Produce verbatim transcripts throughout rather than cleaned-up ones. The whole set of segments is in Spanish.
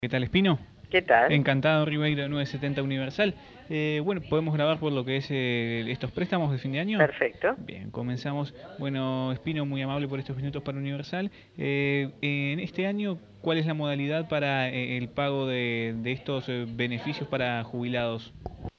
¿Qué tal, Espino? ¿Qué tal? Encantado, Ribeiro nueve setenta Universal. Eh, bueno, ¿podemos grabar por lo que es eh, estos préstamos de fin de año? Perfecto. Bien, comenzamos. Bueno, Espino, muy amable por estos minutos para Universal. Eh, en este año, ¿cuál es la modalidad para eh, el pago de, de estos eh, beneficios para jubilados?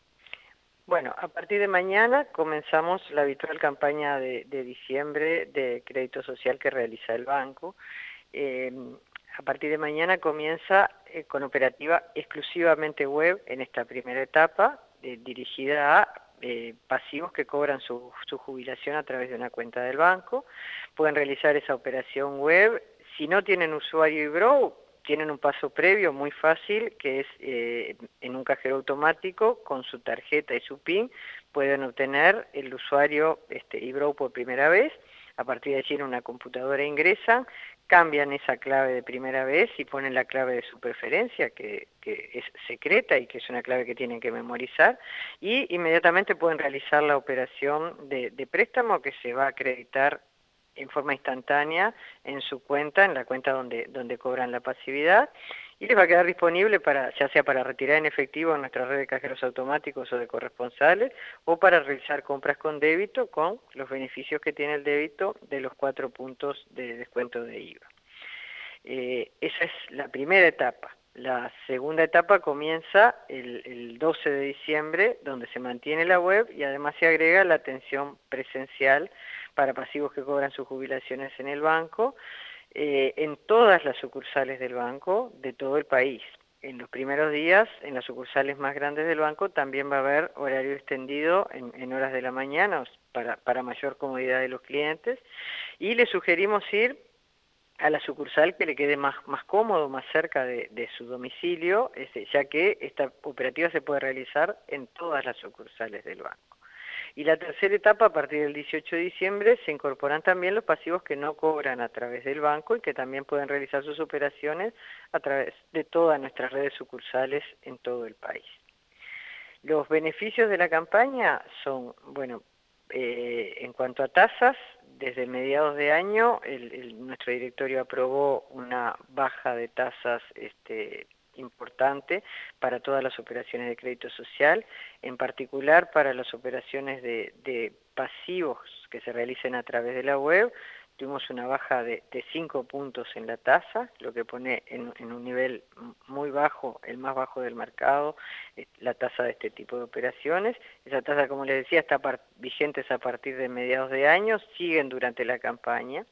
Bueno, a partir de mañana comenzamos la habitual campaña de, de diciembre de crédito social que realiza el banco. Eh, a partir de mañana comienza eh, con operativa exclusivamente web en esta primera etapa, eh, dirigida a eh, pasivos que cobran su, su jubilación a través de una cuenta del banco. Pueden realizar esa operación web. Si no tienen usuario eBrow, tienen un paso previo muy fácil, que es eh, en un cajero automático, con su tarjeta y su PIN, pueden obtener el usuario este, eBrow por primera vez. A partir de allí en una computadora ingresan, cambian esa clave de primera vez y ponen la clave de su preferencia, que, que es secreta y que es una clave que tienen que memorizar, y inmediatamente pueden realizar la operación de, de préstamo que se va a acreditar en forma instantánea en su cuenta, en la cuenta donde, donde cobran la pasividad, y les va a quedar disponible para, ya sea para retirar en efectivo en nuestra red de cajeros automáticos o de corresponsales, o para realizar compras con débito con los beneficios que tiene el débito de los cuatro puntos de descuento de I V A. Eh, esa es la primera etapa. La segunda etapa comienza el, el doce de diciembre, donde se mantiene la web y además se agrega la atención presencial para pasivos que cobran sus jubilaciones en el banco, eh, en todas las sucursales del banco de todo el país. En los primeros días, en las sucursales más grandes del banco, también va a haber horario extendido en, en horas de la mañana para, para mayor comodidad de los clientes, y les sugerimos ir a la sucursal que le quede más, más cómodo, más cerca de, de su domicilio, este, ya que esta operativa se puede realizar en todas las sucursales del banco. Y la tercera etapa, a partir del dieciocho de diciembre, se incorporan también los pasivos que no cobran a través del banco y que también pueden realizar sus operaciones a través de todas nuestras redes sucursales en todo el país. Los beneficios de la campaña son, bueno, eh, en cuanto a tasas, desde mediados de año el, el, nuestro directorio aprobó una baja de tasas este, importante para todas las operaciones de crédito social, en particular para las operaciones de, de pasivos que se realicen a través de la web. Tuvimos una baja de, de cinco puntos en la tasa, lo que pone en, en un nivel muy bajo, el más bajo del mercado, la tasa de este tipo de operaciones. Esa tasa, como les decía, está vigente a partir de mediados de año, siguen durante la campaña.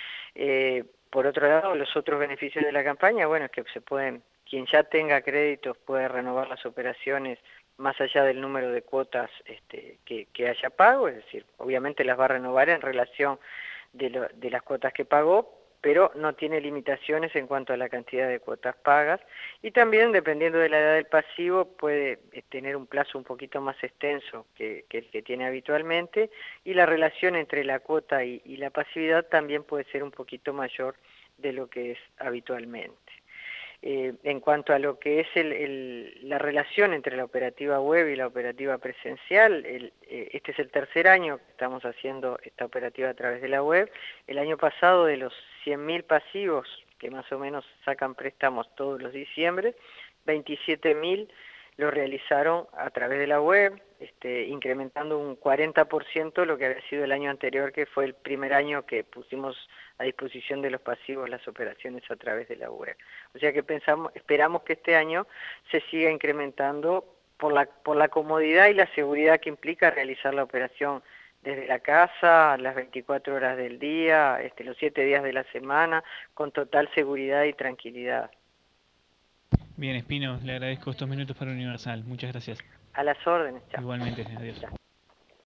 Eh, por otro lado, los otros beneficios de la campaña, bueno, es que se pueden, quien ya tenga créditos puede renovar las operaciones más allá del número de cuotas este, que, que haya pago, es decir, obviamente las va a renovar en relación de, lo, de las cuotas que pagó, pero no tiene limitaciones en cuanto a la cantidad de cuotas pagas, y también, dependiendo de la edad del pasivo, puede tener un plazo un poquito más extenso que, que el que tiene habitualmente, y la relación entre la cuota y, y la pasividad también puede ser un poquito mayor de lo que es habitualmente. Eh, en cuanto a lo que es el, el, la relación entre la operativa web y la operativa presencial, el, eh, este es el tercer año que estamos haciendo esta operativa a través de la web. El año pasado, de los cien mil pasivos que más o menos sacan préstamos todos los diciembre, veintisiete mil lo realizaron a través de la web, este, incrementando un cuarenta por ciento lo que había sido el año anterior, que fue el primer año que pusimos a disposición de los pasivos las operaciones a través de la web. O sea que pensamos, esperamos que este año se siga incrementando por la, por la comodidad y la seguridad que implica realizar la operación desde la casa, las veinticuatro horas del día, este, los siete días de la semana, con total seguridad y tranquilidad. Bien, Espino, le agradezco estos minutos para Universal. Muchas gracias. A las órdenes, chao. Igualmente, adiós.